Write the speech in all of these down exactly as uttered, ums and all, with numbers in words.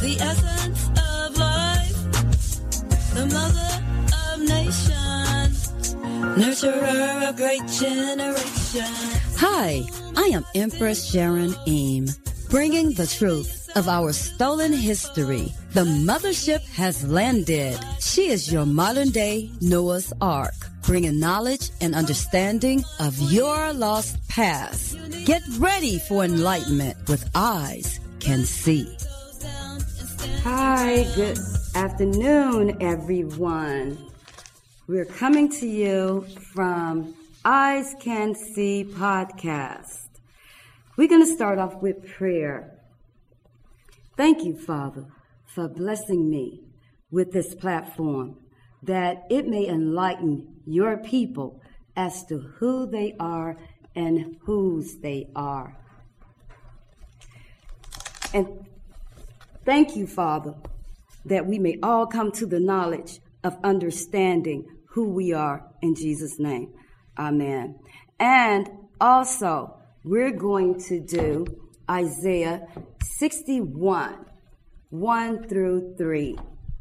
the essence of life, the mother of nations, nurturer of great generation. Hi, I am Empress Sharon Eam, bringing the truth of our stolen history. The mothership has landed. She is your modern-day Noah's Ark, bringing knowledge and understanding of your lost past. Get ready for enlightenment with eyes can see. Hi, good afternoon, everyone. We're coming to you from Eyes Can See podcast. We're going to start off with prayer. Thank you, Father, for blessing me with this platform, that it may enlighten your people as to who they are and whose they are. And thank you, Father, that we may all come to the knowledge of understanding who we are in Jesus' name. Amen. And also, we're going to do Isaiah sixty-one, one through three,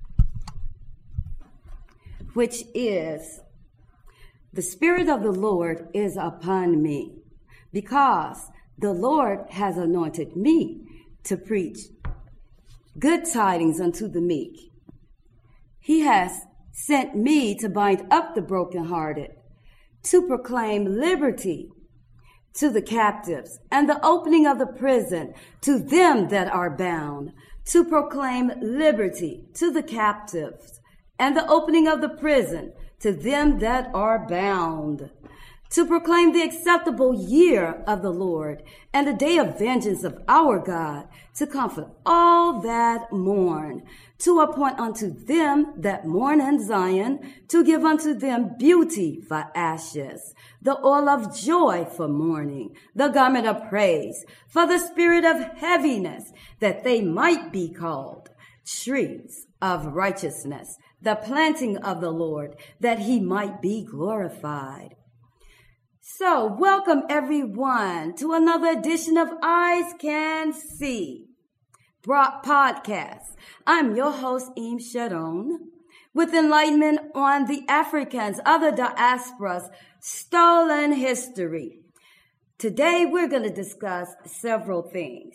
which is, the Spirit of the Lord is upon me, because the Lord has anointed me to preach good tidings unto the meek. He has sent me to bind up the brokenhearted, to proclaim liberty to the captives, and the opening of the prison to them that are bound, to proclaim liberty to the captives, and the opening of the prison to them that are bound, to proclaim the acceptable year of the Lord, and the day of vengeance of our God, to comfort all that mourn, to appoint unto them that mourn in Zion, to give unto them beauty for ashes, the oil of joy for mourning, the garment of praise for the spirit of heaviness, that they might be called trees of righteousness, the planting of the Lord, that he might be glorified. So, welcome everyone to another edition of Eyes Can See podcast. I'm your host, Eam Sharon, with enlightenment on the Africans, other diasporas, stolen history. Today, we're going to discuss several things.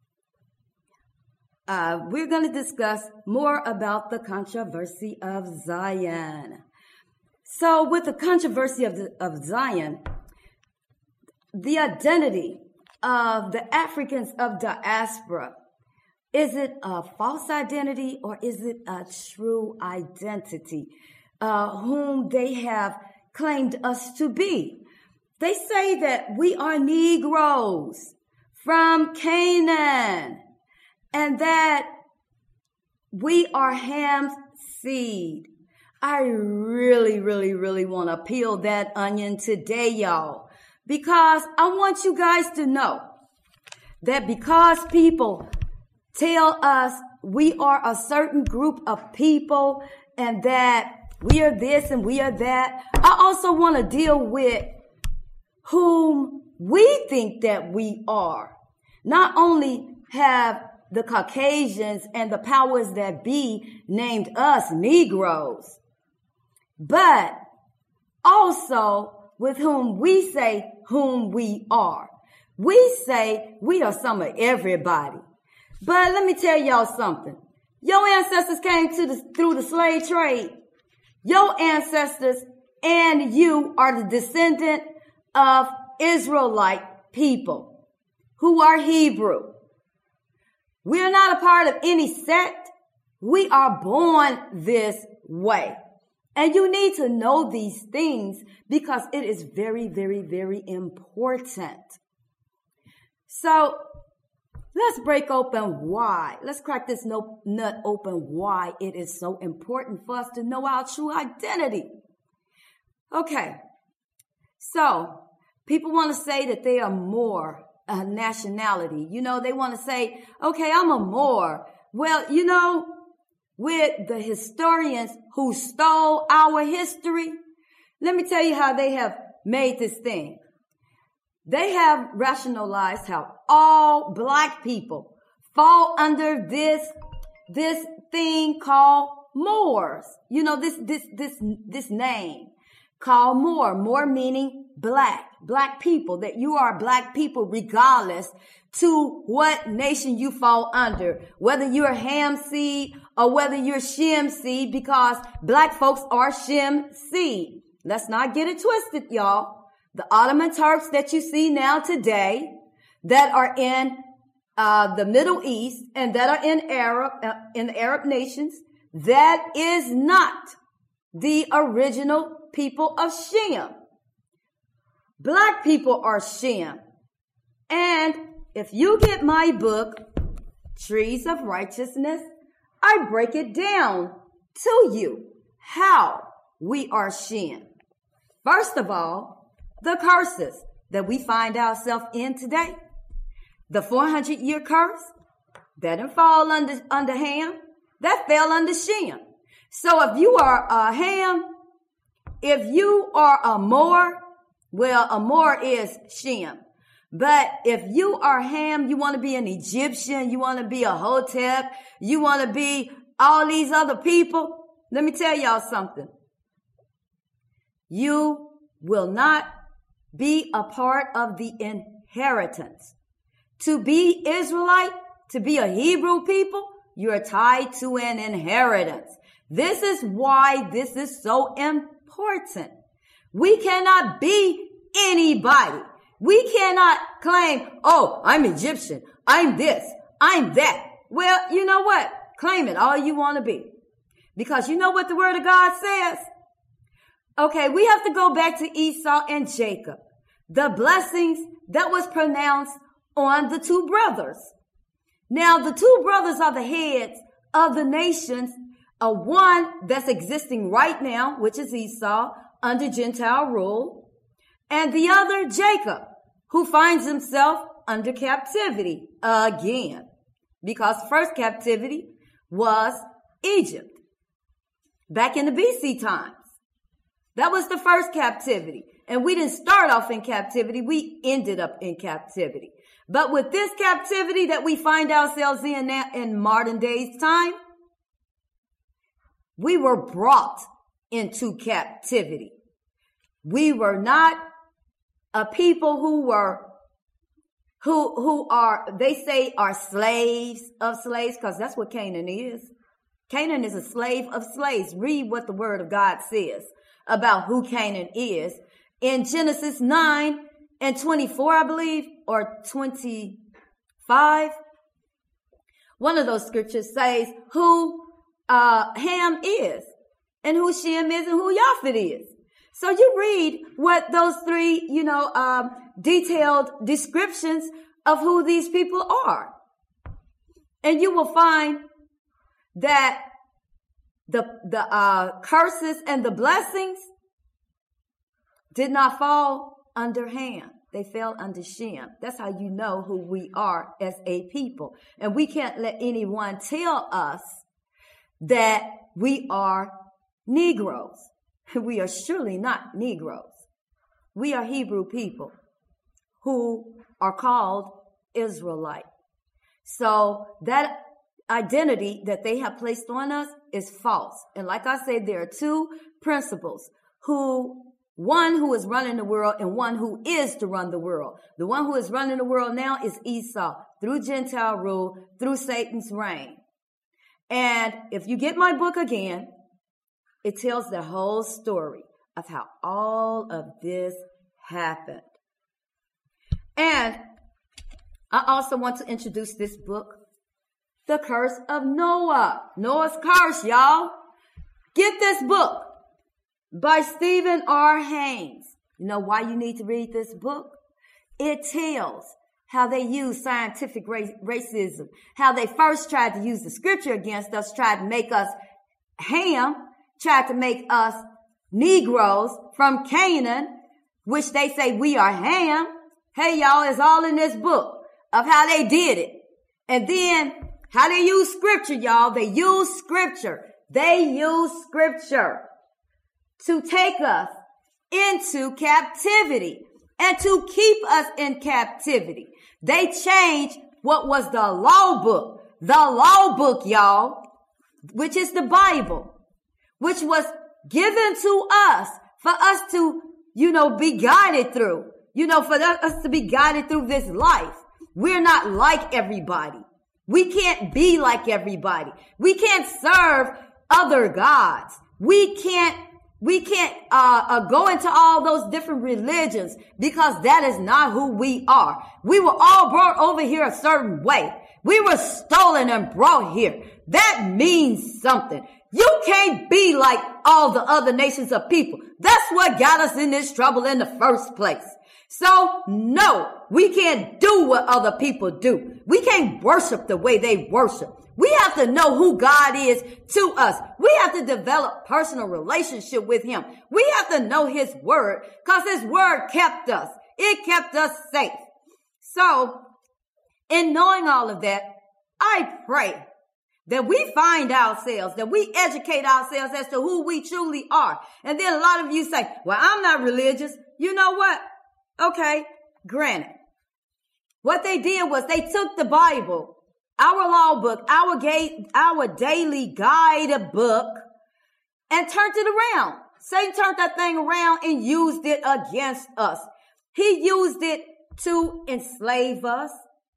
Uh, we're going to discuss more about the controversy of Zion. So, with the controversy of, the, of Zion, the identity of the Africans of diaspora, is it a false identity or is it a true identity, uh, whom they have claimed us to be? They say that we are Negroes from Canaan and that we are Ham's seed. I really, really, really want to peel that onion today, y'all, because I want you guys to know that because people tell us we are a certain group of people and that we are this and we are that, I also want to deal with whom we think that we are. Not only have the Caucasians and the powers that be named us Negroes, but also with whom we say whom we are. We say we are some of everybody. But let me tell y'all something. Your ancestors came to the, through the slave trade. Your ancestors and you are the descendant of Israelite people who are Hebrew. We are not a part of any sect. We are born this way. And you need to know these things because it is very, very, very important. So let's break open why. Let's crack this nut open why it is so important for us to know our true identity. Okay. So people want to say that they are more a nationality. You know, they want to say, okay, I'm a Moor. Well, you know, with the historians who stole our history, let me tell you how they have made this thing. They have rationalized how all black people fall under this this thing called Moors. You know, this, this, this, this name called Moor, Moor meaning black, black people, that you are black people regardless to what nation you fall under, whether you're Ham seed or whether you're Shem seed, because black folks are Shem seed. Let's not get it twisted, y'all. The Ottoman Turks that you see now today that are in uh the Middle East and that are in Arab, uh, in the Arab nations, that is not the original people of Shem. Black people are Shem. And if you get my book, Trees of Righteousness, I break it down to you how we are Shem. First of all, the curses that we find ourselves in today. The four hundred year curse, that didn't fall under, under Ham, that fell under Shem. So if you are a Ham, if you are a Moor, well, a Moor is Shem. But if you are Ham, you want to be an Egyptian, you want to be a Hotep, you want to be all these other people, let me tell y'all something. You will not be a part of the inheritance. To be Israelite, to be a Hebrew people, you're tied to an inheritance. This is why this is so important. We cannot be anybody. We cannot claim, oh, I'm Egyptian, I'm this, I'm that. Well, you know what? Claim it all you want to be. Because you know what the word of God says? Okay, we have to go back to Esau and Jacob. The blessings that was pronounced on the two brothers. Now, the two brothers are the heads of the nations, a one that's existing right now, which is Esau, under Gentile rule, and the other, Jacob, who finds himself under captivity again, because first captivity was Egypt, back in the B C times. That was the first captivity. And we didn't start off in captivity. We ended up in captivity. But with this captivity that we find ourselves in now in modern days time, we were brought into captivity. We were not a people who were, who, who are, they say are slaves of slaves, because that's what Canaan is. Canaan is a slave of slaves. Read what the word of God says about who Canaan is. In Genesis nine and twenty-four, I believe, or twenty-five, one of those scriptures says who uh, Ham is and who Shem is and who Japheth is. So you read what those three, you know, um, detailed descriptions of who these people are. And you will find that the, the, uh, curses and the blessings did not fall under Ham. They fell under Shem. That's how you know who we are as a people. And we can't let anyone tell us that we are Negroes. We are surely not Negroes. We are Hebrew people who are called Israelite. So that identity that they have placed on us is false. And like I said, there are two principles who one who is running the world and one who is to run the world. The one who is running the world now is Esau through Gentile rule, through Satan's reign. And if you get my book again, it tells the whole story of how all of this happened. And I also want to introduce this book, The Curse of Noah. Noah's Curse, y'all. Get this book by Stephen R. Haynes. You know why you need to read this book? It tells how they use scientific racism, how they first tried to use the scripture against us, tried to make us Ham, tried to make us Negroes from Canaan, which they say we are Ham. Hey, y'all, it's all in this book of how they did it. And then how they use scripture, y'all. They use scripture. They use scripture to take us into captivity and to keep us in captivity. They changed what was the law book the law book, y'all, which is the Bible, which was given to us for us to, you know, be guided through, you know, for us to be guided through this life. We're not like everybody. We can't be like everybody. We can't serve other gods. We can't, we can't, uh, uh, go into all those different religions because that is not who we are. We were all brought over here a certain way. We were stolen and brought here. That means something. You can't be like all the other nations of people. That's what got us in this trouble in the first place. So, no, we can't do what other people do. We can't worship the way they worship. We have to know who God is to us. We have to develop personal relationship with him. We have to know his word because his word kept us. It kept us safe. So, in knowing all of that, I pray that we find ourselves, that we educate ourselves as to who we truly are. And then a lot of you say, well, I'm not religious. You know what? Okay, granted. What they did was they took the Bible, our law book, our ga- our daily guide book, and turned it around. Satan turned that thing around and used it against us. He used it to enslave us,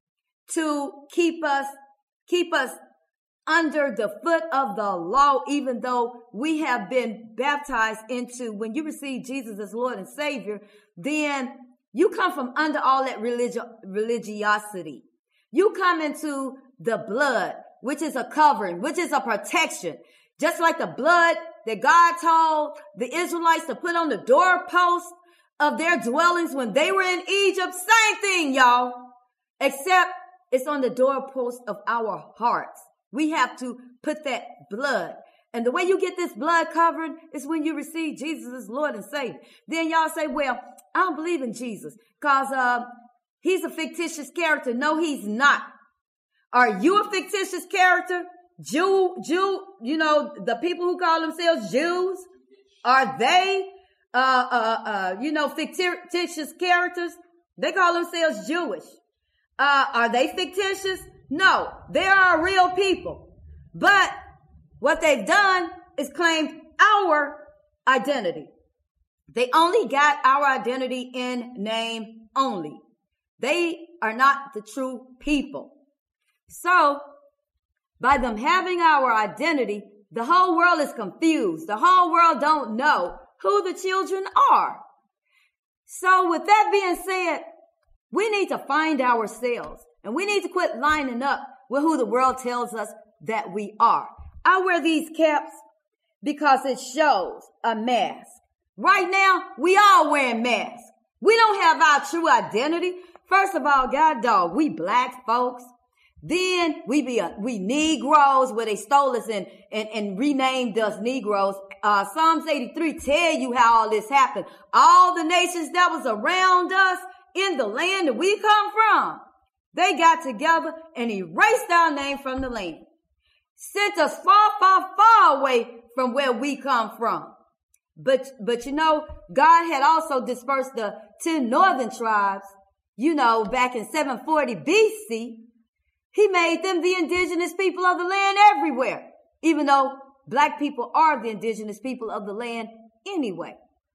to keep us, keep us under the foot of the law, even though we have been baptized into, when you receive Jesus as Lord and Savior, then you come from under all that religi- religiosity. You come into the blood, which is a covering, which is a protection. Just like the blood that God told the Israelites to put on the doorpost of their dwellings when they were in Egypt. Same thing, y'all. Except it's on the doorpost of our hearts. We have to put that blood. And the way you get this blood covered is when you receive Jesus as Lord and Savior. Then y'all say, well, I don't believe in Jesus because uh, he's a fictitious character. No, he's not. Are you a fictitious character? Jew, Jew, you know, the people who call themselves Jews, are they, uh, uh, uh, you know, fictitious characters? They call themselves Jewish. Uh, are they fictitious? No, they are real people. But what they've done is claimed our identity. They only got our identity in name only. They are not the true people. So, by them having our identity, the whole world is confused. The whole world don't know who the children are. So, with that being said, we need to find ourselves. And we need to quit lining up with who the world tells us that we are. I wear these caps because it shows a mask. Right now, we all wearing masks. We don't have our true identity. First of all, God dog, we black folks. Then we be a, we Negroes, where they stole us and, and, and renamed us Negroes. Uh, Psalms eighty-three tell you how all this happened. All the nations that was around us in the land that we come from, they got together and erased our name from the land. Sent us far, far, far away from where we come from. But, but you know, God had also dispersed the ten northern tribes, you know, back in seven forty B C. He made them the indigenous people of the land everywhere, even though black people are the indigenous people of the land anyway.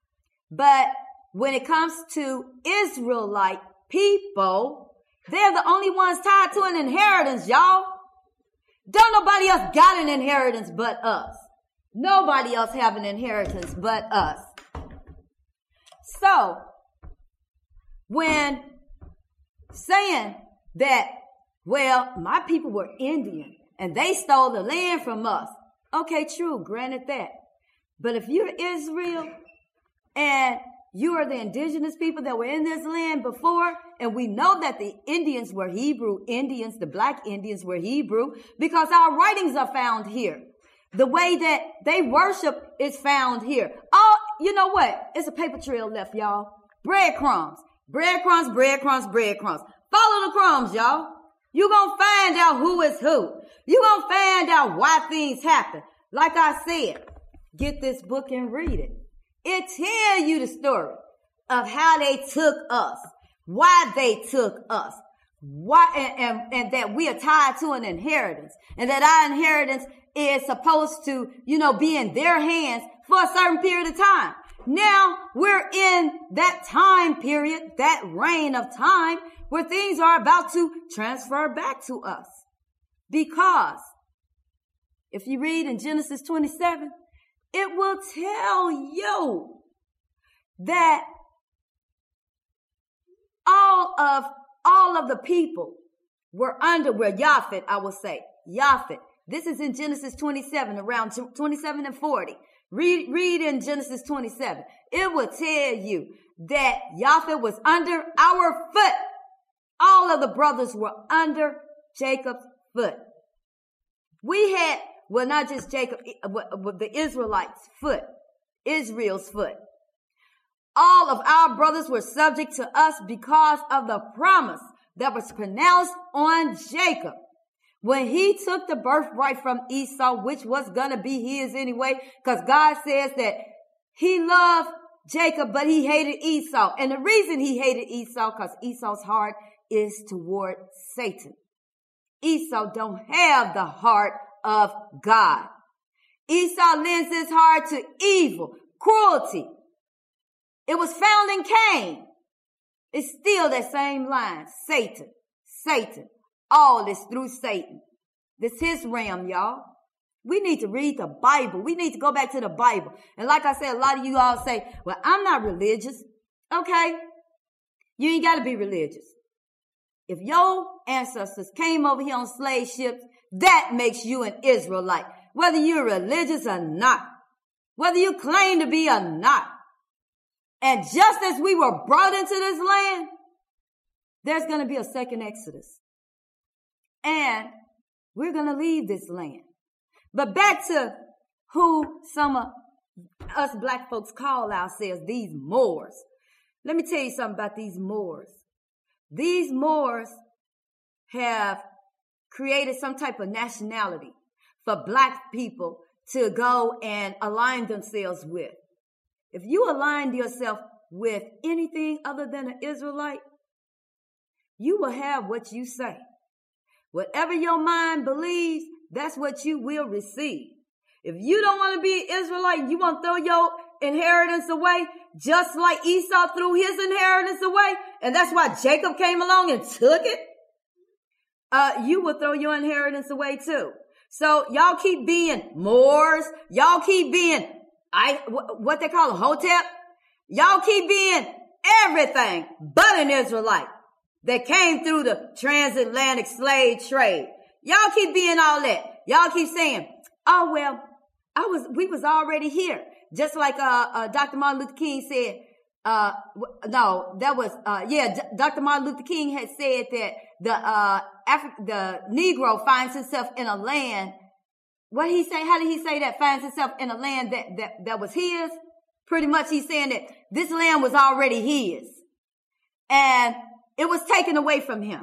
But when it comes to Israelite people, they're the only ones tied to an inheritance, y'all. Don't nobody else got an inheritance but us. Nobody else have an inheritance but us. So, when saying that, well, my people were Indian and they stole the land from us. Okay, true, granted that. But if you're Israel and you are the indigenous people that were in this land before, and we know that the Indians were Hebrew Indians, the black Indians were Hebrew, because our writings are found here. The way that they worship is found here. Oh, you know what? It's a paper trail left, y'all. Breadcrumbs. Breadcrumbs, breadcrumbs, breadcrumbs. Follow the crumbs, y'all. You're going to find out who is who. You're going to find out why things happen. Like I said, get this book and read it. It tells you the story of how they took us, why they took us, why, and, and, and that we are tied to an inheritance, and that our inheritance is supposed to, you know, be in their hands for a certain period of time. Now we're in that time period, that reign of time where things are about to transfer back to us. Because if you read in Genesis twenty-seven, it will tell you that all of, all of the people were under, where Japhet, I will say, Japhet. This is in Genesis twenty-seven, around twenty-seven and forty. Read, read in Genesis twenty-seven. It will tell you that Japhet was under our foot. All of the brothers were under Jacob's foot. We had, well, not just Jacob, but the Israelites' foot, Israel's foot. All of our brothers were subject to us because of the promise that was pronounced on Jacob when he took the birthright from Esau, which was going to be his anyway, because God says that he loved Jacob, but he hated Esau. And the reason he hated Esau, because Esau's heart is toward Satan. Esau don't have the heart of God. Esau lends his heart to evil, cruelty. It was found in Cain. It's still that same line. Satan, Satan. All is through Satan. This is his realm, y'all. We need to read the Bible. We need to go back to the Bible. And like I said, a lot of you all say, well, I'm not religious. Okay. You ain't got to be religious. If your ancestors came over here on slave ships, that makes you an Israelite. Whether you're religious or not. Whether you claim to be or not. And just as we were brought into this land, there's going to be a second Exodus. And we're going to leave this land. But back to who some of us black folks call ourselves, these Moors. Let me tell you something about these Moors. These Moors have created some type of nationality for black people to go and align themselves with. If you align yourself with anything other than an Israelite, you will have what you say. Whatever your mind believes, that's what you will receive. If you don't want to be an Israelite, you want to throw your inheritance away, just like Esau threw his inheritance away, and that's why Jacob came along and took it, uh, you will throw your inheritance away too. So y'all keep being Moors. Y'all keep being, I, what they call a Hotep. Y'all keep being everything but an Israelite that came through the transatlantic slave trade. Y'all keep being all that. Y'all keep saying, oh, well, I was, we was already here. Just like, uh, uh, Doctor Martin Luther King said, uh, no, that was, uh, yeah, D- Doctor Martin Luther King had said that the, uh, Afri- the Negro finds himself in a land. What did he say? How did he say that? Finds himself in a land that, that, that was his? Pretty much he's saying that this land was already his. And it was taken away from him.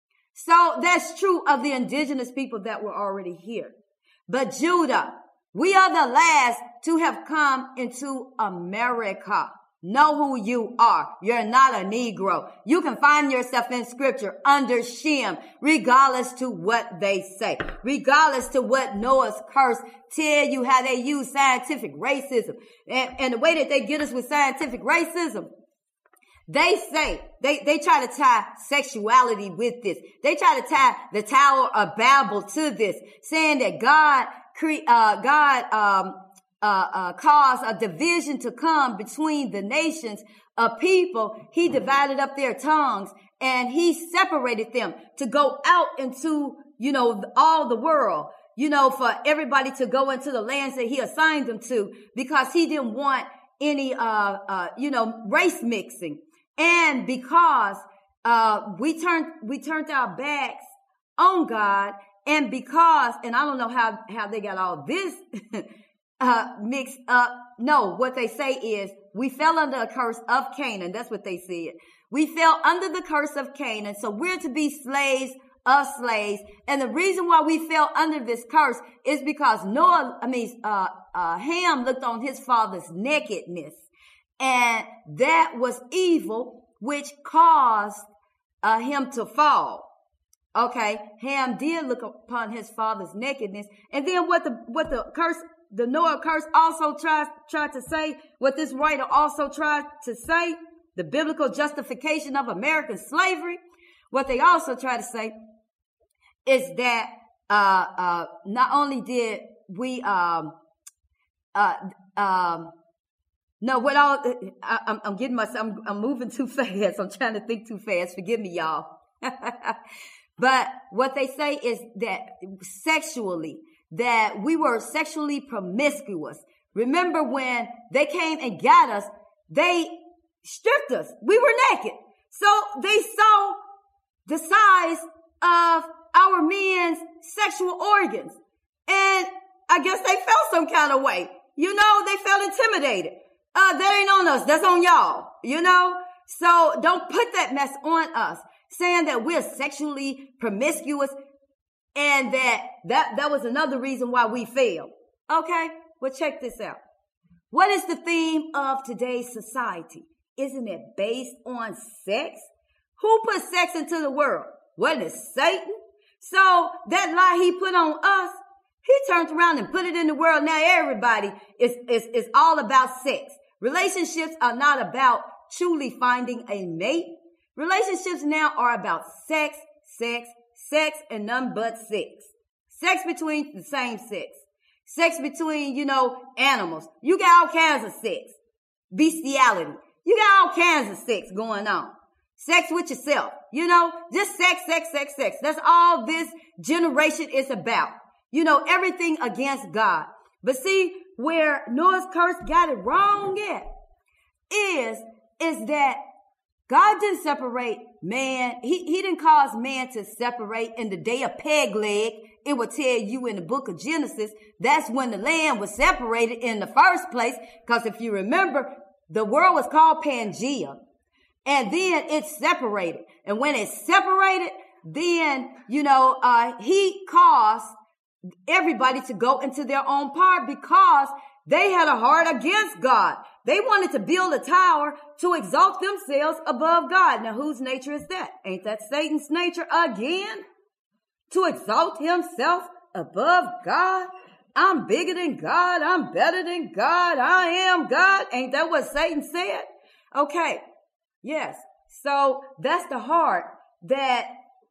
So that's true of the indigenous people that were already here. But Judah, we are the last to have come into America. Know who you are. You're not a Negro. You can find yourself in scripture under Shem, regardless to what they say, regardless to what Noah's curse tell you how they use scientific racism. And, and the way that they get us with scientific racism, they say, they, they try to tie sexuality with this. They try to tie the Tower of Babel to this, saying that God, cre- uh, God, um, uh, uh, caused a division to come between the nations of people. He divided up their tongues and he separated them to go out into, you know, all the world, you know, for everybody to go into the lands that he assigned them to, because he didn't want any, uh, uh, you know, race mixing. And because, uh, we turned, we turned our backs on God, and because, and I don't know how, how they got all this, uh, mixed up. No, what they say is we fell under a curse of Canaan. That's what they said. We fell under the curse of Canaan. So we're to be slaves of slaves. And the reason why we fell under this curse is because Noah, I mean, uh, uh, Ham looked on his father's nakedness. And that was evil, which caused uh, him to fall. Okay, Ham did look upon his father's nakedness. And then what the what the curse, the Noah curse also tries tried to say, what this writer also tried to say, the biblical justification of American slavery, what they also try to say is that uh uh not only did we um uh um no what all I, I'm, I'm getting myself I'm, I'm moving too fast. I'm trying to think too fast. Forgive me, y'all. But what they say is that sexually, that we were sexually promiscuous. Remember when they came and got us, they stripped us. We were naked. So they saw the size of our men's sexual organs. And I guess they felt some kind of way. You know, they felt intimidated. Uh, that ain't on us. That's on y'all. You know? So don't put that mess on us, saying that we're sexually promiscuous and that, that, that was another reason why we failed. Okay? Well, check this out. What is the theme of today's society? Isn't it based on sex? Who put sex into the world? Wasn't it Satan? So that lie he put on us, he turned around and put it in the world. Now everybody is, is, is all about sex. Relationships are not about truly finding a mate. Relationships now are about sex, sex, sex, and none but sex. Sex between the same sex. Sex between, you know, animals. You got all kinds of sex. Bestiality. You got all kinds of sex going on. Sex with yourself. You know, just sex, sex, sex, sex. That's all this generation is about. You know, everything against God. But see, where Noah's curse got it wrong at is, is that God didn't separate man. He, he didn't cause man to separate in the day of Peg-leg. It will tell you in the book of Genesis, that's when the land was separated in the first place. Because if you remember, the world was called Pangea. And then it separated. And when it separated, then, you know, uh, he caused everybody to go into their own part because they had a heart against God. They wanted to build a tower to exalt themselves above God. Now, whose nature is that? Ain't that Satan's nature again? To exalt himself above God? I'm bigger than God. I'm better than God. I am God. Ain't that what Satan said? Okay. Yes. So that's the heart that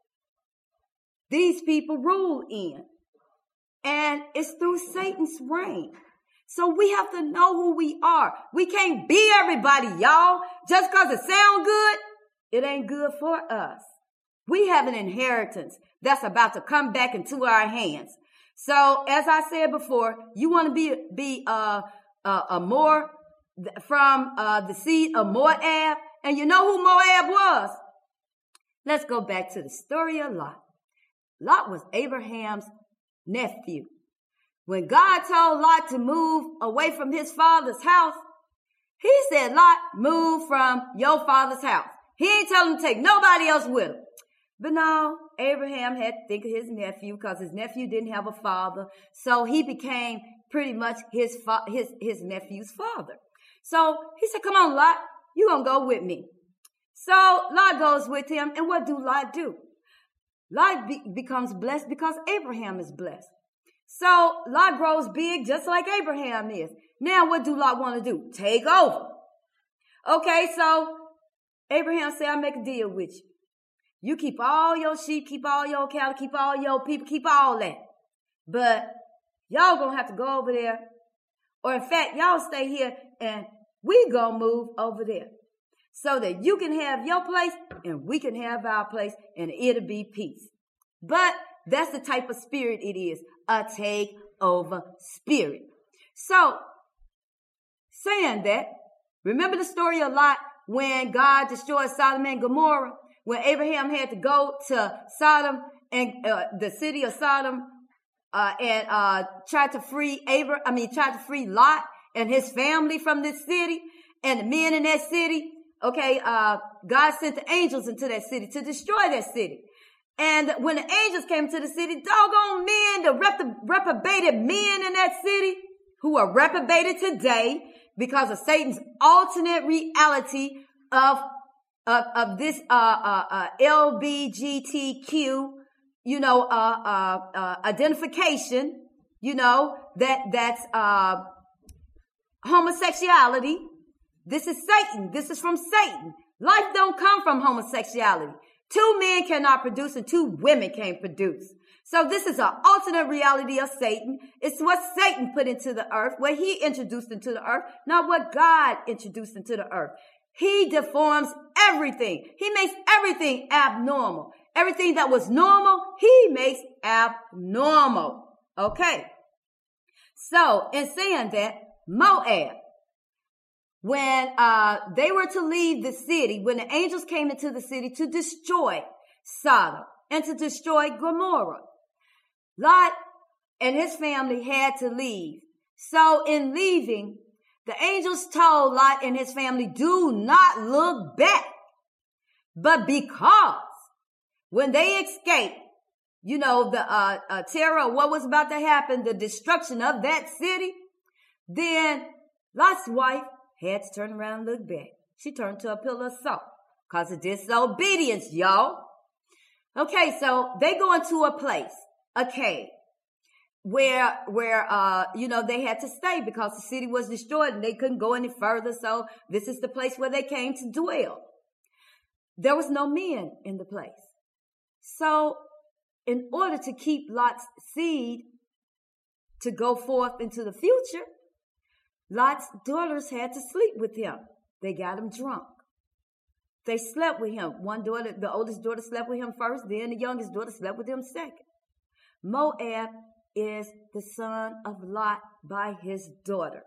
these people rule in. And it's through Satan's reign. So we have to know who we are. We can't be everybody, y'all. Just because it sounds good, it ain't good for us. We have an inheritance that's about to come back into our hands. So as I said before, you want to be, be, uh, uh, a more from, uh, the seed of Moab. And you know who Moab was? Let's go back to the story of Lot. Lot was Abraham's nephew. When God told Lot to move away from his father's house, he said, Lot, move from your father's house. He ain't telling him to take nobody else with him. But no, Abraham had to think of his nephew because his nephew didn't have a father. So he became pretty much his fa- his his nephew's father. So he said, come on, Lot, you gonna go with me. So Lot goes with him. And what do Lot do? Lot be- becomes blessed because Abraham is blessed. So Lot grows big just like Abraham is. Now what do Lot want to do? Take over. Okay, so Abraham said, I'll make a deal with you. You keep all your sheep, keep all your cattle, keep all your people, keep all that. But y'all gonna have to go over there. Or in fact, y'all stay here and we gonna move over there. So that you can have your place and we can have our place and it'll be peace. But that's the type of spirit it is. A takeover spirit. So, saying that, remember the story of Lot when God destroyed Sodom and Gomorrah? When Abraham had to go to Sodom and uh, the city of Sodom uh, and uh, tried to free Abraham, I mean, tried to free Lot and his family from this city and the men in that city. Okay, uh, God sent the angels into that city to destroy that city. And when the angels came to the city, doggone men, the rep- reprobated men in that city who are reprobated today because of Satan's alternate reality of Of, of this uh, uh, uh, L G B T Q you know, uh, uh, uh, identification, you know, that, that's, uh, homosexuality. This is Satan. This is from Satan. Life don't come from homosexuality. Two men cannot produce and two women can't produce. So this is an alternate reality of Satan. It's what Satan put into the earth, what he introduced into the earth, not what God introduced into the earth. He deforms everything. He makes everything abnormal. Everything that was normal, he makes abnormal. Okay. So in saying that, Moab, when uh they were to leave the city, when the angels came into the city to destroy Sodom and to destroy Gomorrah, Lot and his family had to leave. So in leaving, the angels told Lot and his family, do not look back. But because when they escaped, you know, the uh, uh terror of what was about to happen, the destruction of that city, then Lot's wife had to turn around and look back. She turned to a pillar of salt because of disobedience, y'all. Okay, so they go into a place, a cave, where, where, uh, you know, they had to stay because the city was destroyed and they couldn't go any further. So this is the place where they came to dwell. There was no men in the place. So in order to keep Lot's seed to go forth into the future, Lot's daughters had to sleep with him. They got him drunk. They slept with him. One daughter, the oldest daughter slept with him first, then the youngest daughter slept with him second. Moab is the son of Lot by his daughter.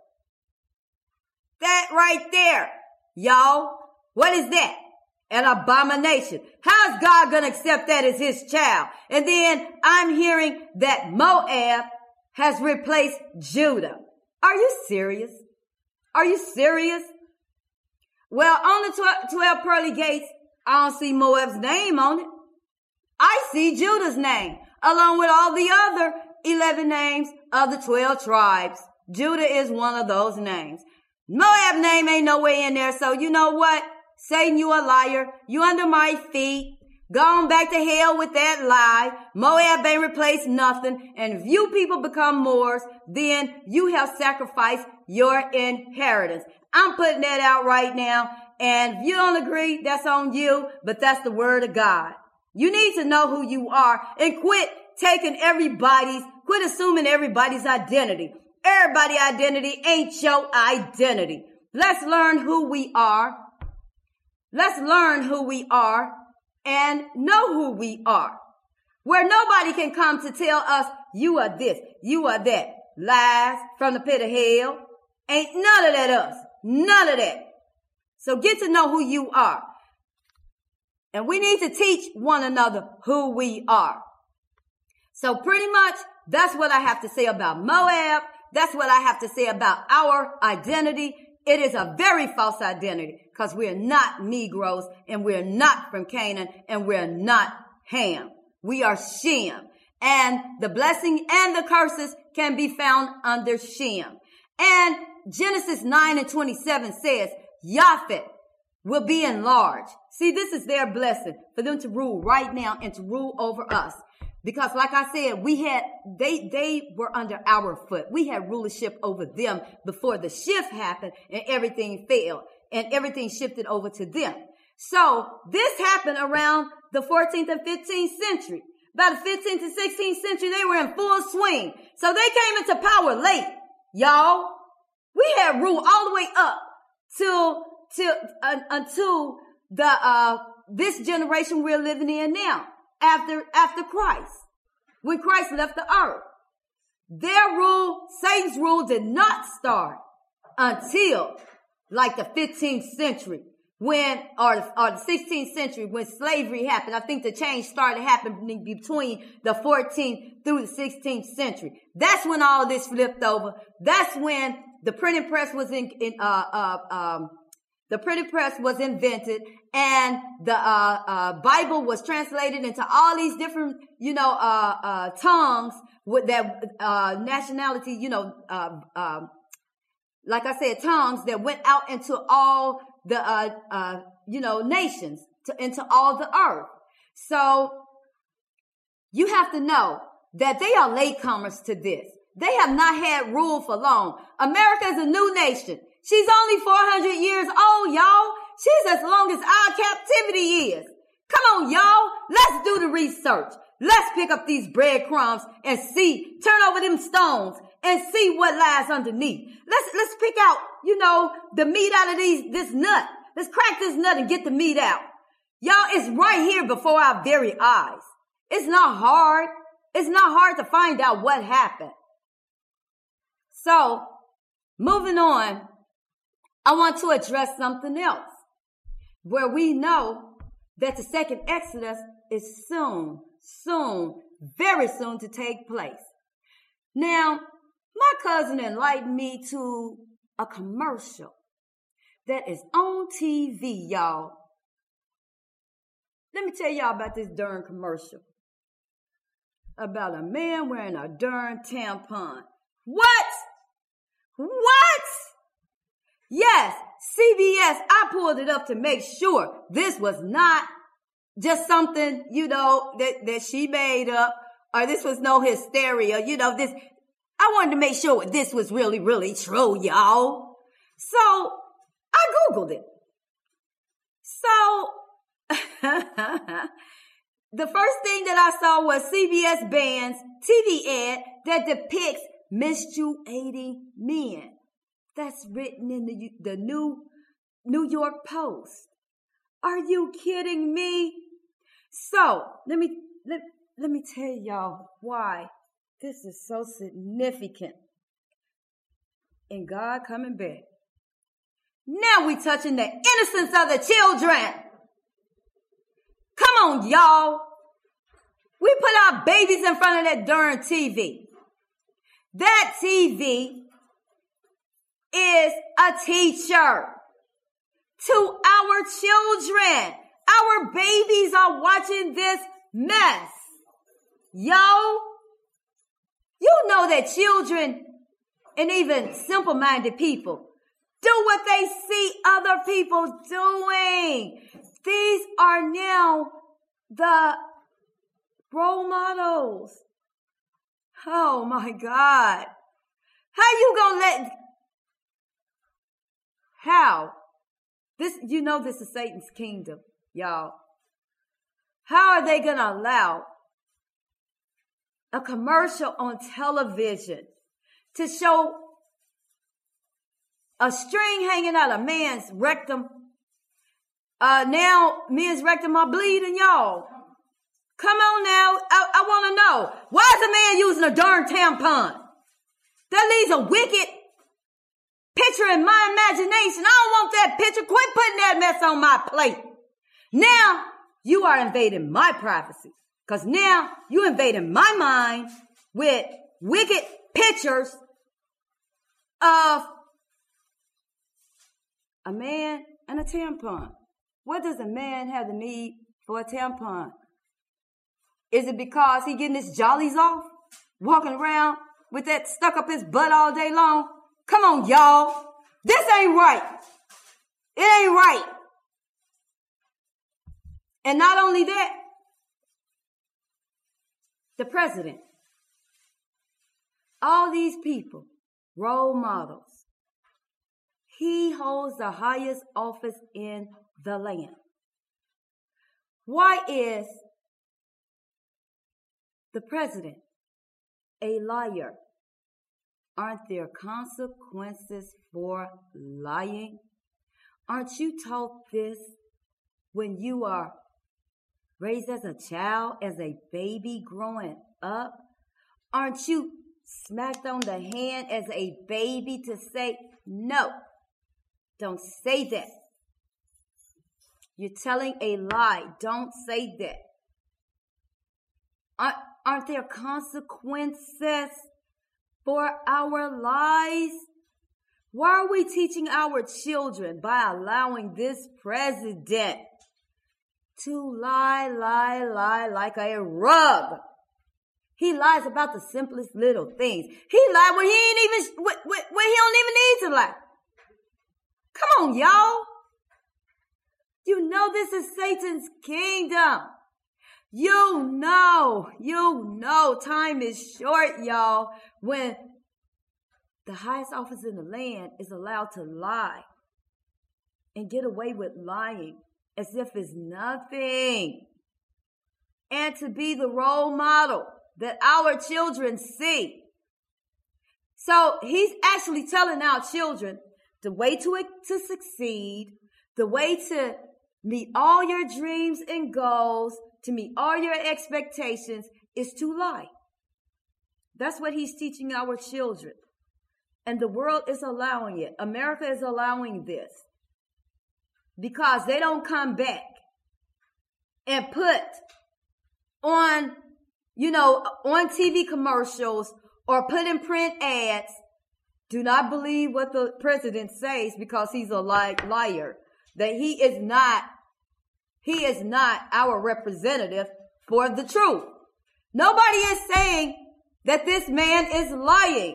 That right there, y'all. What is that? An abomination. How's God going to accept that as his child? And then I'm hearing that Moab has replaced Judah. Are you serious? Are you serious? Well, on the twelve pearly gates, I don't see Moab's name on it. I see Judah's name, along with all the other eleven names of the twelve tribes. Judah is one of those names. Moab's name ain't nowhere in there, so you know what? Satan, you a liar. You under my feet. Gone back to hell with that lie. Moab ain't replaced nothing. And if you people become Moors, then you have sacrificed your inheritance. I'm putting that out right now. And if you don't agree, that's on you. But that's the word of God. You need to know who you are and quit taking everybody's, quit assuming everybody's identity. Everybody's identity ain't your identity. Let's learn who we are. Let's learn who we are and know who we are. Where nobody can come to tell us, you are this, you are that. Lies from the pit of hell. Ain't none of that us. None of that. So get to know who you are. And we need to teach one another who we are. So pretty much that's what I have to say about Moab. That's what I have to say about our identity. It is a very false identity because we're not Negroes and we're not from Canaan and we're not Ham. We are Shem. And the blessing and the curses can be found under Shem. And Genesis nine and twenty-seven says, Japheth will be enlarged. See, this is their blessing for them to rule right now and to rule over us. Because like I said, we had, they, they were under our foot. We had rulership over them before the shift happened and everything failed and everything shifted over to them. So this happened around the fourteenth and fifteenth century. By the fifteenth and sixteenth century, they were in full swing. So they came into power late, y'all. We had rule all the way up till, till, uh, until the, uh, this generation we're living in now. After, after Christ, when Christ left the earth, their rule, Satan's rule did not start until like the fifteenth century when, or, or the sixteenth century when slavery happened. I think the change started happening between the fourteenth through the sixteenth century. That's when all this flipped over. That's when the printing press was in, in uh, uh, um, the printing press was invented and the, uh, uh, Bible was translated into all these different, you know, uh, uh, tongues with that, uh, nationality, you know, uh, um, like I said, tongues that went out into all the, uh, uh, you know, nations, to, into all the earth. So you have to know that they are latecomers to this. They have not had rule for long. America is a new nation. She's only four hundred years old, y'all. She's as long as our captivity is. Come on, y'all. Let's do the research. Let's pick up these breadcrumbs and see, turn over them stones and see what lies underneath. Let's, let's pick out, you know, the meat out of these, this nut. Let's crack this nut and get the meat out. Y'all, it's right here before our very eyes. It's not hard. It's not hard to find out what happened. So, moving on, I want to address something else where we know that the second Exodus is soon, soon, very soon to take place. Now, my cousin enlightened me to a commercial that is on T V, y'all. Let me tell y'all about this darn commercial. About a man wearing a darn tampon. What? What? Yes, C B S, I pulled it up to make sure this was not just something, you know, that, that she made up, or this was no hysteria, you know, this, I wanted to make sure this was really, really true, y'all. So, I Googled it. So, the first thing that I saw was C B S bans T V ad that depicts menstruating men. That's written in the, the new New York Post. Are you kidding me? So, let me, let, let me tell y'all why this is so significant in God coming back. Now we touching the innocence of the children. Come on, y'all. We put our babies in front of that darn T V. That T V is a teacher to our children. Our babies are watching this mess. Yo, you know that children and even simple-minded people do what they see other people doing. These are now the role models. Oh my God. How you gonna let, how? This, you know this is Satan's kingdom, y'all. How are they gonna allow a commercial on television to show a string hanging out of man's rectum? Uh, now men's rectum are bleeding, y'all. Come on now. I, I want to know. Why is a man using a darn tampon? That leaves a wicked picture in my imagination. I don't want that picture. Quit putting that mess on my plate. Now you are invading my privacy. Because now you invading my mind with wicked pictures of a man and a tampon. What does a man have the need for a tampon? Is it because he getting his jollies off? Walking around with that stuck up his butt all day long? Come on, y'all. This ain't right. It ain't right. And not only that, the president, all these people, role models, he holds the highest office in the land. Why is the president a liar? Aren't there consequences for lying? Aren't you taught this when you are raised as a child, as a baby growing up? Aren't you smacked on the hand as a baby to say, no, don't say that. You're telling a lie. Don't say that. Aren't, aren't there consequences for our lies? Why are we teaching our children by allowing this president to lie, lie, lie like a rug? He lies about the simplest little things. He lied when he ain't even, when, when, when he don't even need to lie. Come on, y'all. You know this is Satan's kingdom. You know, you know, time is short, y'all, when the highest office in the land is allowed to lie and get away with lying as if it's nothing. And to be the role model that our children see. So he's actually telling our children the way to, to succeed, the way to meet all your dreams and goals, to meet all your expectations is to lie. That's what he's teaching our children. And the world is allowing it. America is allowing this because they don't come back and put on, you know, on T V commercials or put in print ads. Do not believe what the president says because he's a li- liar. That he is not, he is not our representative for the truth. Nobody is saying that this man is lying.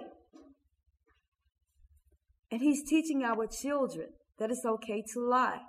And he's teaching our children that it's okay to lie.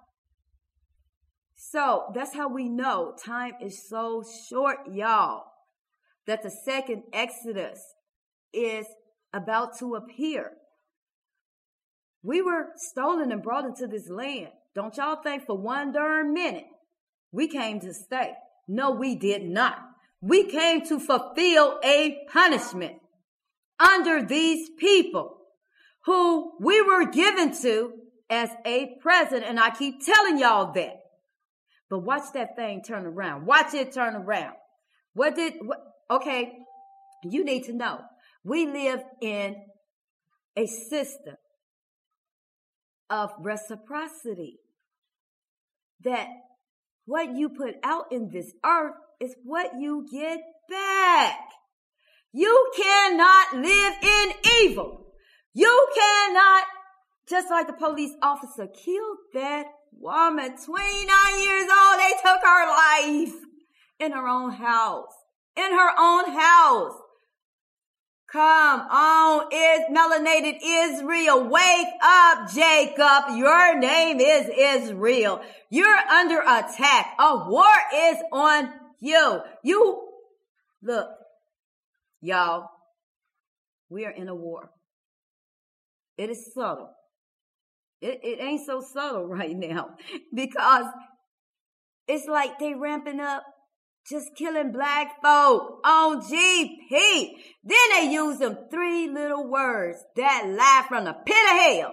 So that's how we know time is so short, y'all, that the second Exodus is about to appear. We were stolen and brought into this land. Don't y'all think for one darn minute we came to stay? No, we did not. We came to fulfill a punishment under these people who we were given to as a present. And I keep telling y'all that. But watch that thing turn around. Watch it turn around. What did, what, okay, you need to know. We live in a system of reciprocity. That what you put out in this earth is what you get back. You cannot live in evil. You cannot, just like the police officer killed that woman, twenty-nine years old, they took her life in her own house. In her own house. Come on, is melanated Israel. Wake up, Jacob. Your name is Israel. You're under attack. A war is on you. You, look, y'all, we are in a war. It is subtle. It, it ain't so subtle right now because it's like they ramping up just killing black folk on G P. Then they use them three little words that lie from the pit of hell.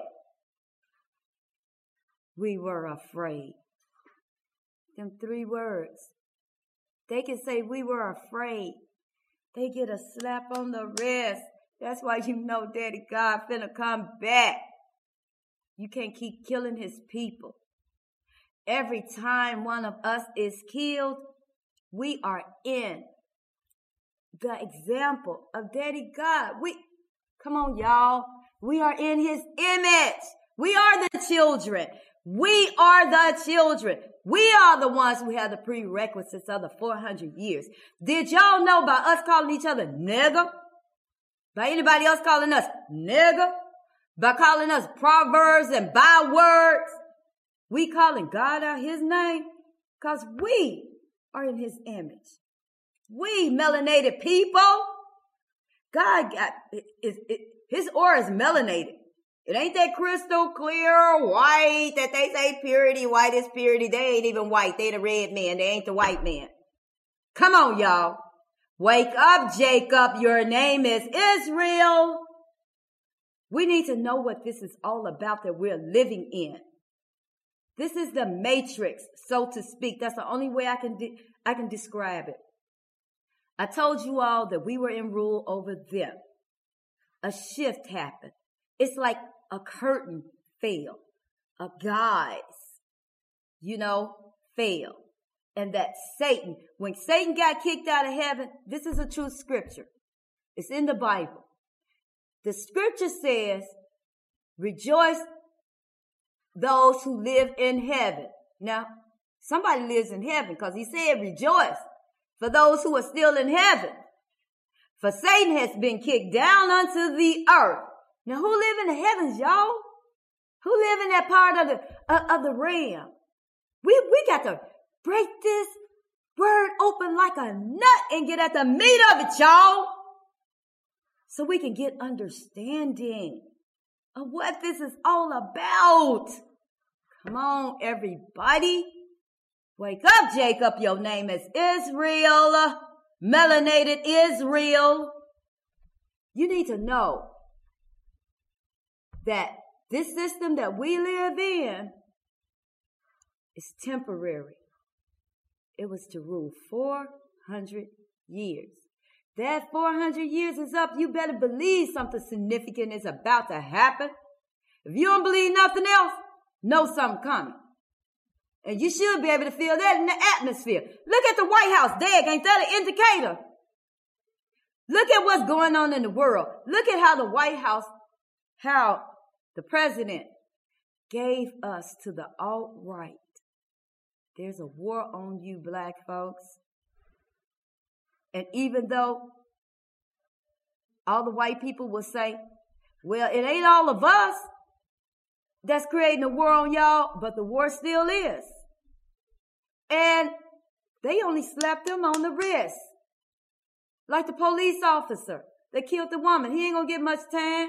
We were afraid. Them three words. They can say we were afraid. They get a slap on the wrist. That's why you know Daddy God finna come back. You can't keep killing his people. Every time one of us is killed, we are in the example of Daddy God. We, come on, y'all. We are in his image. We are the children. We are the children. We are the ones who have the prerequisites of the four hundred years. Did y'all know by us calling each other nigger? By anybody else calling us nigger? By calling us proverbs and bywords? We calling God out his name because we are in his image. We melanated people. God got, it, it, it, his aura is melanated. It ain't that crystal clear white that they say purity, white is purity. They ain't even white. They the red man. They ain't the white man. Come on, y'all. Wake up, Jacob. Your name is Israel. We need to know what this is all about that we're living in. This is the matrix, so to speak. That's the only way I can de- I can describe it. I told you all that we were in rule over them. A shift happened. It's like a curtain fell. A guise, you know, fell. And that Satan, when Satan got kicked out of heaven, this is a true scripture. It's in the Bible. The scripture says, rejoice those who live in heaven. Now, somebody lives in heaven because he said rejoice for those who are still in heaven. For Satan has been kicked down unto the earth. Now, who live in the heavens, y'all? Who live in that part of the uh, of the realm? We we got to break this word open like a nut and get at the meat of it, y'all. So we can get understanding of what this is all about. Come on, everybody. Wake up, Jacob. Your name is Israel. Melanated Israel. You need to know that this system that we live in is temporary. It was to rule four hundred years. That four hundred years is up. You better believe something significant is about to happen. If you don't believe nothing else, know something coming. And you should be able to feel that in the atmosphere. Look at the White House. Dag, ain't that an indicator? Look at what's going on in the world. Look at how the White House, how the president gave us to the alt-right. There's a war on you, black folks. And even though all the white people will say, well, it ain't all of us that's creating a war on y'all, but the war still is. And they only slapped them on the wrist. Like the police officer that killed the woman. He ain't gonna get much time.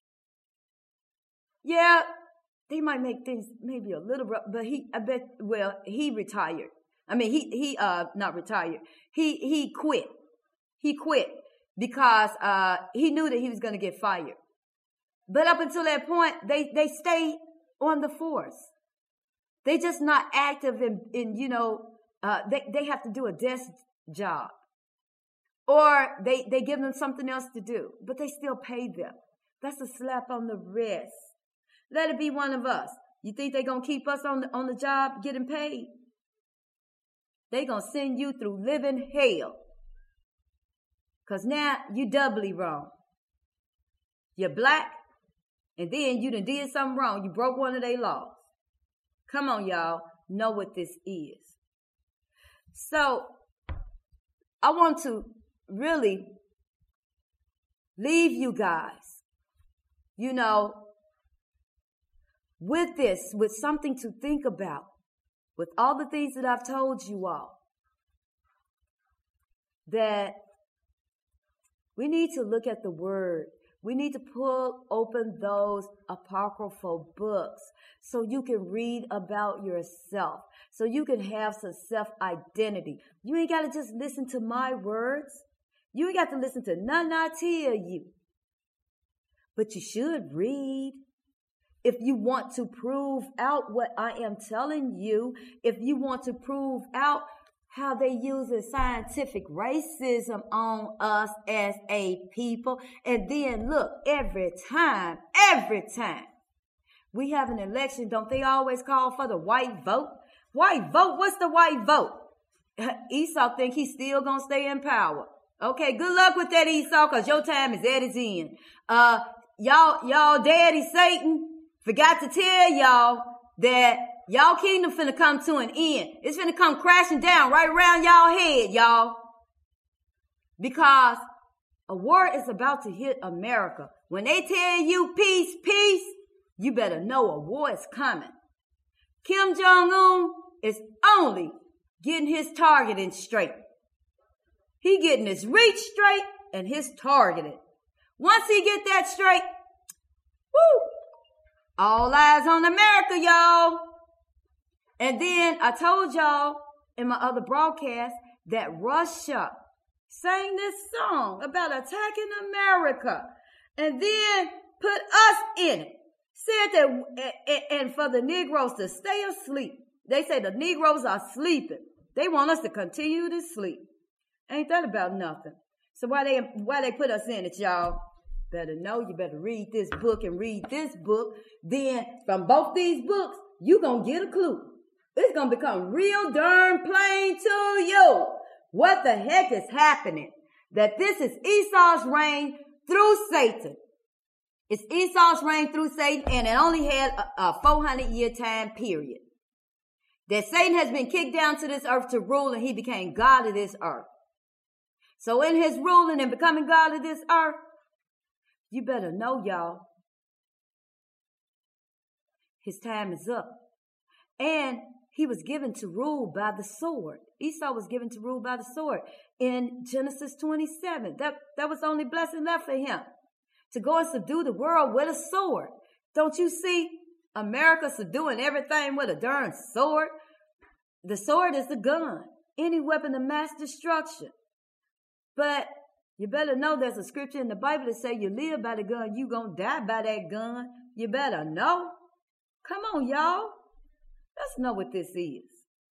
Yeah, they might make things maybe a little rough, but he, I bet, well, he retired. I mean, he, he, uh, not retired. He, he quit. He quit because, uh, he knew that he was going to get fired. But up until that point, they, they stay on the force. They just not active in, in, you know, uh, they, they have to do a desk job. Or they, they give them something else to do, but they still pay them. That's a slap on the wrist. Let it be one of us. You think they're going to keep us on the, on the job getting paid? They're going to send you through living hell. Because now you doubly wrong. You're black, and then you done did something wrong. You broke one of their laws. Come on, y'all. Know what this is. So, I want to really leave you guys, you know, with this, with something to think about, with all the things that I've told you all, that we need to look at the word. We need to pull open those apocryphal books so you can read about yourself, so you can have some self-identity. You ain't got to just listen to my words. You ain't got to listen to none I tell you. But you should read. If you want to prove out what I am telling you, if you want to prove out how they use scientific racism on us as a people. And then look, every time, every time we have an election, don't they always call for the white vote? White vote? What's the white vote? Esau think he's still gonna stay in power. Okay, good luck with that, Esau, because your time is at its end. Uh, y'all, y'all daddy Satan forgot to tell y'all that y'all kingdom finna come to an end. It's finna come crashing down right around y'all head, y'all. Because a war is about to hit America. When they tell you peace, peace, you better know a war is coming. Kim Jong-un is only getting his targeting straight. He getting his reach straight and his targeting. Once he get that straight, woo, all eyes on America, y'all. And then I told y'all in my other broadcast that Russia sang this song about attacking America and then put us in it. Said that, and for the Negroes to stay asleep. They say the Negroes are sleeping. They want us to continue to sleep. Ain't that about nothing? So why they why they put us in it, y'all? Better know, you better read this book and read this book. Then from both these books, you gonna get a clue. It's gonna become real darn plain to you what the heck is happening. That this is Esau's reign through Satan. It's Esau's reign through Satan, and it only had a, a four hundred year time period. That Satan has been kicked down to this earth to rule, and he became God of this earth. So in his ruling and becoming God of this earth, you better know, y'all, his time is up. And he was given to rule by the sword. Esau was given to rule by the sword in Genesis twenty-seven. That, that was the only blessing left for him, to go and subdue the world with a sword. Don't you see America subduing everything with a darn sword? The sword is the gun, any weapon of mass destruction. But you better know there's a scripture in the Bible that say you live by the gun, you gonna die by that gun. You better know. Come on, y'all. Let's know what this is.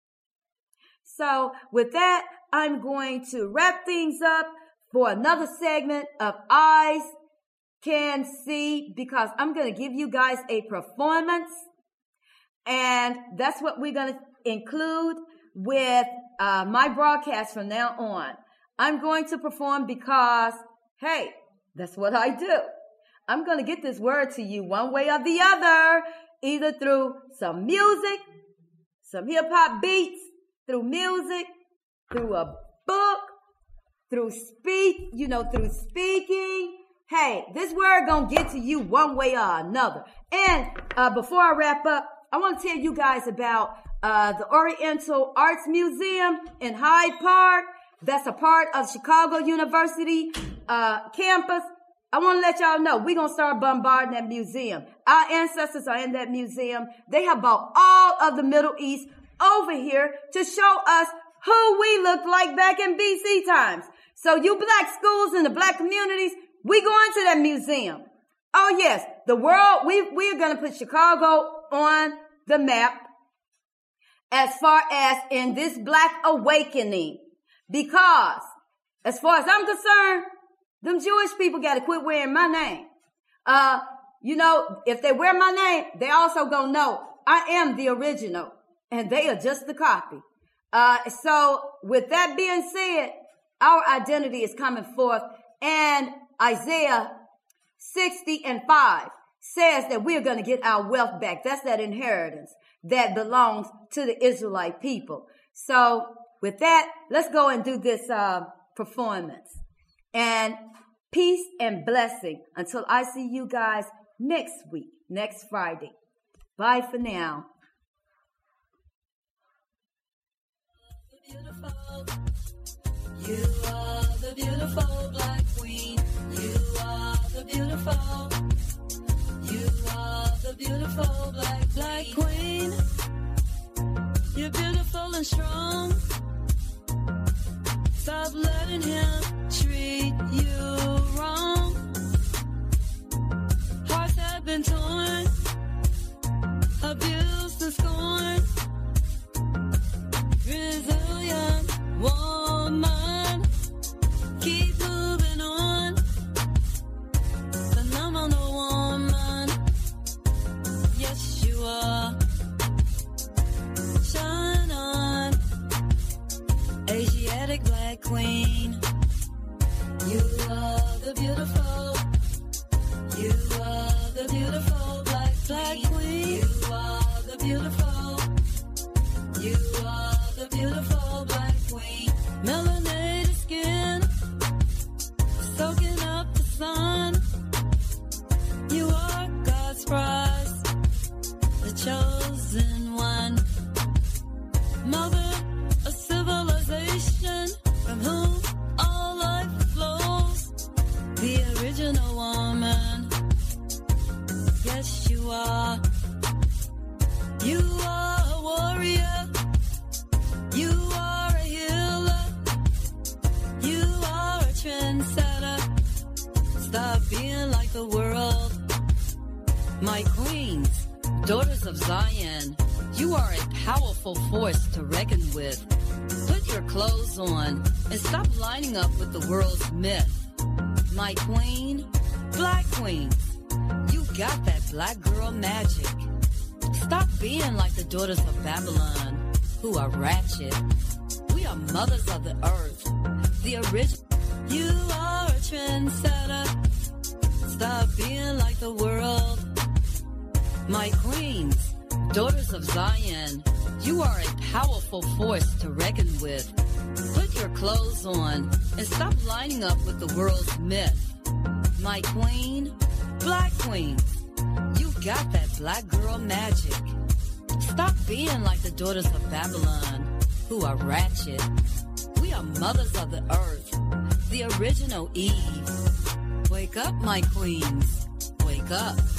So with that, I'm going to wrap things up for another segment of Eyes Can See, because I'm going to give you guys a performance. And that's what we're going to include with uh, my broadcast from now on. I'm going to perform because, hey, that's what I do. I'm going to get this word to you one way or the other, either through some music, some hip-hop beats, through music, through a book, through speak, you know, through speaking. Hey, this word gonna get to you one way or another. And uh, before I wrap up, I want to tell you guys about uh, the Oriental Arts Museum in Hyde Park. That's a part of Chicago University uh, campus. I want to let y'all know we're going to start bombarding that museum. Our ancestors are in that museum. They have brought all of the Middle East over here to show us who we looked like back in B C times. So you black schools and the black communities, we going to that museum. Oh yes, the world, we, we're going to put Chicago on the map as far as in this black awakening. Because as far as I'm concerned, them Jewish people got to quit wearing my name. Uh, you know, if they wear my name, they also gonna know I am the original and they are just the copy. Uh, so with that being said, our identity is coming forth, and Isaiah sixty and five says that we're going to get our wealth back. That's that inheritance that belongs to the Israelite people. So with that, let's go and do this uh, performance. And peace and blessing until I see you guys next week, next Friday. Bye for now. You are the beautiful black queen. You are the beautiful. You are the beautiful black black queen. You're beautiful and strong. Stop letting him treat you wrong. Hearts have been torn, abused and scorned. Resilient woman, keep moving on. Phenomenal woman, yes you are. Shine on, Asiatic black queen. You are the beautiful. You are the beautiful black black queen. You are the beautiful. You are the beautiful black queen. Melanated skin, soaking up the sun. You are God's prize, the chosen one. Mother of civilization, from whom all life flows. The original woman, yes you are. You are a warrior. You are a healer. You are a trendsetter. Stop being like the world. My queens, daughters of Zion, you are a powerful force to reckon with. Put your clothes on and stop lining up with the world's myth. My queen, black queens, you got that black girl magic. Stop being like the daughters of Babylon, who are ratchet. We are mothers of the earth, the original. You are a trendsetter. Stop being like the world. My queens, daughters of Zion, you are a powerful force to reckon with. Put your clothes on and stop lining up with the world's myth. My queen, black queens, you got that black girl magic. Stop being like the daughters of Babylon, who are ratchet. We are mothers of the earth, the original Eve. Wake up, my queens. Wake up.